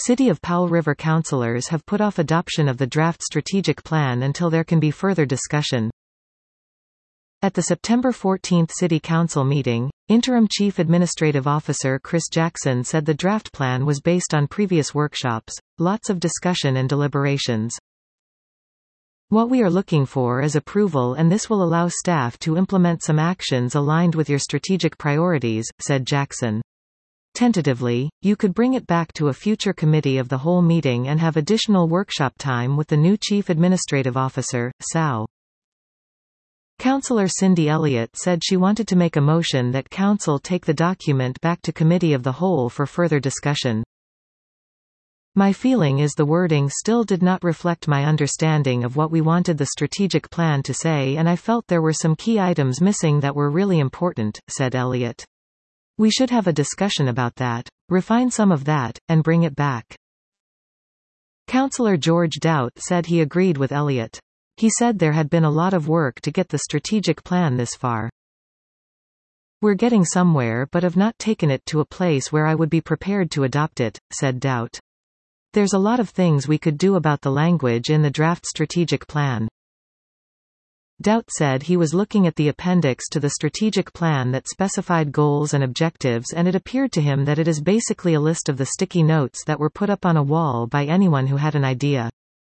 City of Powell River councilors have put off adoption of the draft strategic plan until there can be further discussion. At the September 14 City Council meeting, Interim Chief Administrative Officer Chris Jackson said the draft plan was based on previous workshops, lots of discussion and deliberations. What we are looking for is approval, and this will allow staff to implement some actions aligned with your strategic priorities, said Jackson. Tentatively, you could bring it back to a future committee of the whole meeting and have additional workshop time with the new Chief Administrative Officer, SAO. Councillor Cindy Elliott said she wanted to make a motion that Council take the document back to Committee of the Whole for further discussion. My feeling is the wording still did not reflect my understanding of what we wanted the strategic plan to say, and I felt there were some key items missing that were really important, said Elliott. We should have a discussion about that, refine some of that, and bring it back. Councillor George Doubt said he agreed with Elliott. He said there had been a lot of work to get the strategic plan this far. We're getting somewhere but have not taken it to a place where I would be prepared to adopt it, said Doubt. There's a lot of things we could do about the language in the draft strategic plan. Doubt said he was looking at the appendix to the strategic plan that specified goals and objectives, and it appeared to him that it is basically a list of the sticky notes that were put up on a wall by anyone who had an idea.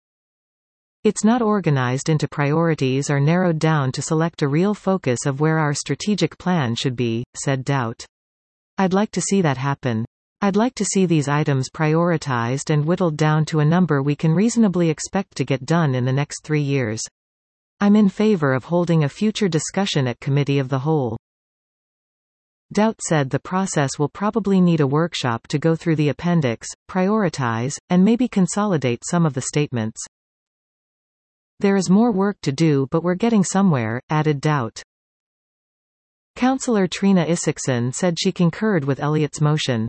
It's not organized into priorities or narrowed down to select a real focus of where our strategic plan should be, said Doubt. I'd like to see that happen. I'd like to see these items prioritized and whittled down to a number we can reasonably expect to get done in the next 3 years. I'm in favor of holding a future discussion at Committee of the Whole. Doubt said the process will probably need a workshop to go through the appendix, prioritize, and maybe consolidate some of the statements. There is more work to do, but we're getting somewhere, added Doubt. Councillor Trina Isakson said she concurred with Elliott's motion.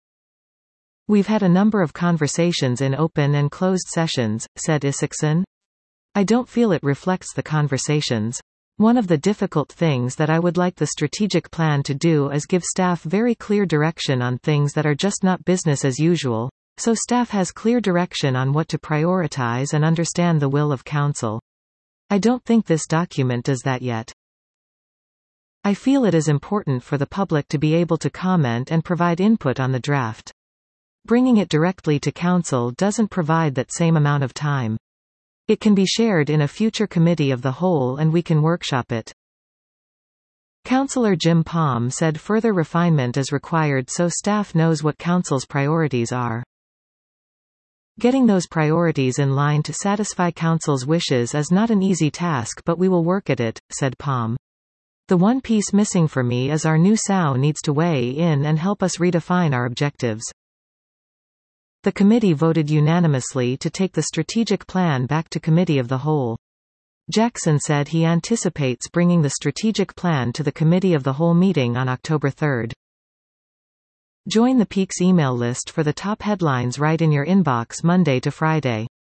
We've had a number of conversations in open and closed sessions, said Isakson. I don't feel it reflects the conversations. One of the difficult things that I would like the strategic plan to do is give staff very clear direction on things that are just not business as usual, so staff has clear direction on what to prioritize and understand the will of Council. I don't think this document does that yet. I feel it is important for the public to be able to comment and provide input on the draft. Bringing it directly to Council doesn't provide that same amount of time. It can be shared in a future Committee of the Whole and we can workshop it. Councillor Jim Palm said further refinement is required so staff knows what Council's priorities are. Getting those priorities in line to satisfy Council's wishes is not an easy task, but we will work at it, said Palm. The one piece missing for me is our new SAO needs to weigh in and help us redefine our objectives. The committee voted unanimously to take the strategic plan back to Committee of the Whole. Jackson said he anticipates bringing the strategic plan to the Committee of the Whole meeting on October 3. Join the Peaks email list for the top headlines right in your inbox Monday to Friday.